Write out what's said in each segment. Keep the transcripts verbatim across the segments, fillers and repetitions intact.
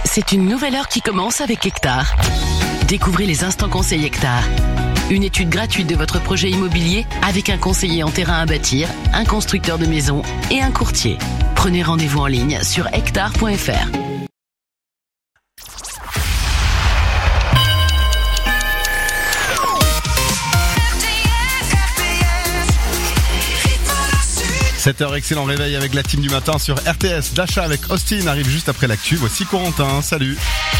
C'est une nouvelle heure qui commence avec Hectare. Découvrez les instants conseils Hectare. Une étude gratuite de votre projet immobilier avec un conseiller en terrain à bâtir, un constructeur de maisons et un courtier. Prenez rendez-vous en ligne sur hectare point f r. sept heures, excellent réveil avec la team du matin sur R T S. D'achat avec Austin arrive juste après l'actu. Voici Corentin, salut.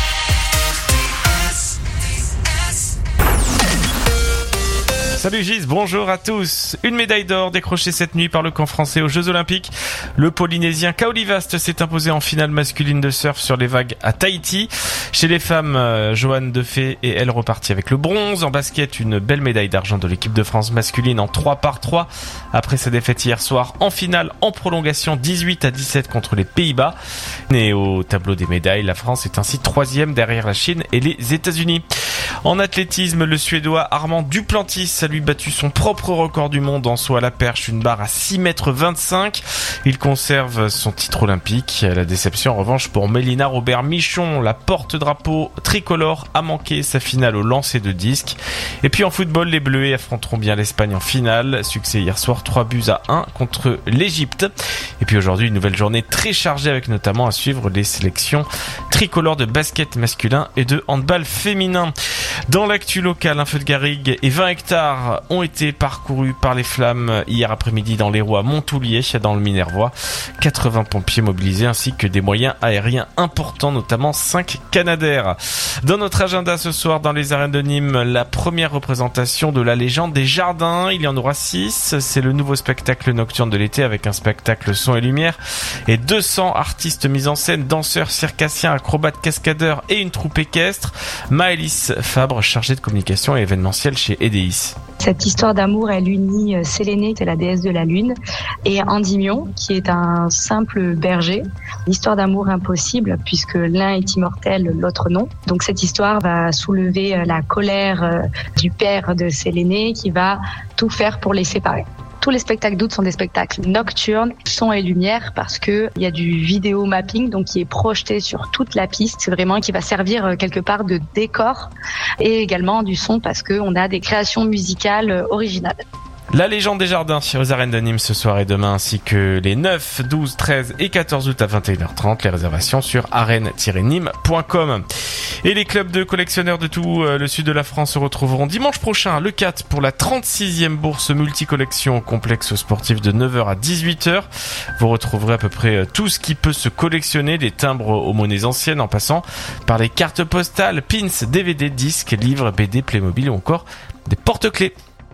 Salut Gis, bonjour à tous. Une médaille d'or décrochée cette nuit par le camp français aux Jeux Olympiques. Le Polynésien Kaolivast s'est imposé en finale masculine de surf sur les vagues à Tahiti. Chez les femmes, euh, Joanne Defay et elle repartit avec le bronze. En basket, une belle médaille d'argent de l'équipe de France masculine en trois par trois après sa défaite hier soir en finale en prolongation dix-huit à dix-sept contre les Pays-Bas. Et au tableau des médailles, la France est ainsi troisième derrière la Chine et les États-Unis. En athlétisme, le Suédois Armand Duplantis a lui battu son propre record du monde en saut à la perche, une barre à six mètres vingt-cinq. Il conserve son titre olympique. La déception en revanche pour Mélina Robert-Michon, la porte-drapeau tricolore, a manqué sa finale au lancer de disque. Et puis en football, les Bleuets affronteront bien l'Espagne en finale. Succès hier soir, trois buts à un contre l'Égypte. Et puis aujourd'hui, une nouvelle journée très chargée avec notamment à suivre les sélections tricolores de basket masculin et de handball féminin. Dans l'actu locale, un feu de garrigue et vingt hectares ont été parcourus par les flammes hier après-midi dans l'Hérault à Montoulier, dans le Minervois. quatre-vingts pompiers mobilisés ainsi que des moyens aériens importants, notamment cinq Canadair. Dans notre agenda ce soir, dans les arènes de Nîmes, la première représentation de la légende des jardins. Il y en aura six. C'est le nouveau spectacle nocturne de l'été avec un spectacle son et lumière et deux cents artistes mis en scène, danseurs, circassiens, acrobates, cascadeurs et une troupe équestre. Maëlys Fabre, chargée de communication et événementiel chez Edéis. Cette histoire d'amour, elle unit Séléné, qui est la déesse de la lune, et Endymion, qui est un simple berger. L'histoire d'amour impossible, puisque l'un est immortel, l'autre non. Donc cette histoire va soulever la colère du père de Séléné, qui va tout faire pour les séparer. Tous les spectacles d'août sont des spectacles nocturnes, son et lumière, parce que il y a du vidéo mapping, donc qui est projeté sur toute la piste. C'est vraiment qui va servir quelque part de décor, et également du son parce que on a des créations musicales originales. La légende des jardins aux arènes de Nîmes ce soir et demain, ainsi que les neuf, douze, treize et quatorze août à vingt et une heures trente. Les réservations sur arène tiret nîmes point com. Et les clubs de collectionneurs de tout le sud de la France se retrouveront dimanche prochain, le quatre, pour la trente-sixième bourse multi-collection au complexe sportif de neuf heures à dix-huit heures. Vous retrouverez à peu près tout ce qui peut se collectionner, des timbres aux monnaies anciennes en passant par les cartes postales, pins, D V D, disques, livres, B D, Playmobil ou encore des porte-clés.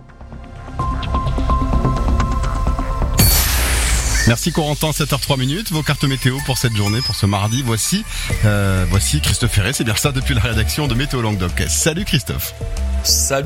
Merci Corentin, sept heures trois minutes. Vos cartes météo pour cette journée, pour ce mardi. Voici, euh, voici Christophe Ferré, c'est bien ça, depuis la rédaction de Météo Languedoc. Salut Christophe. Salut.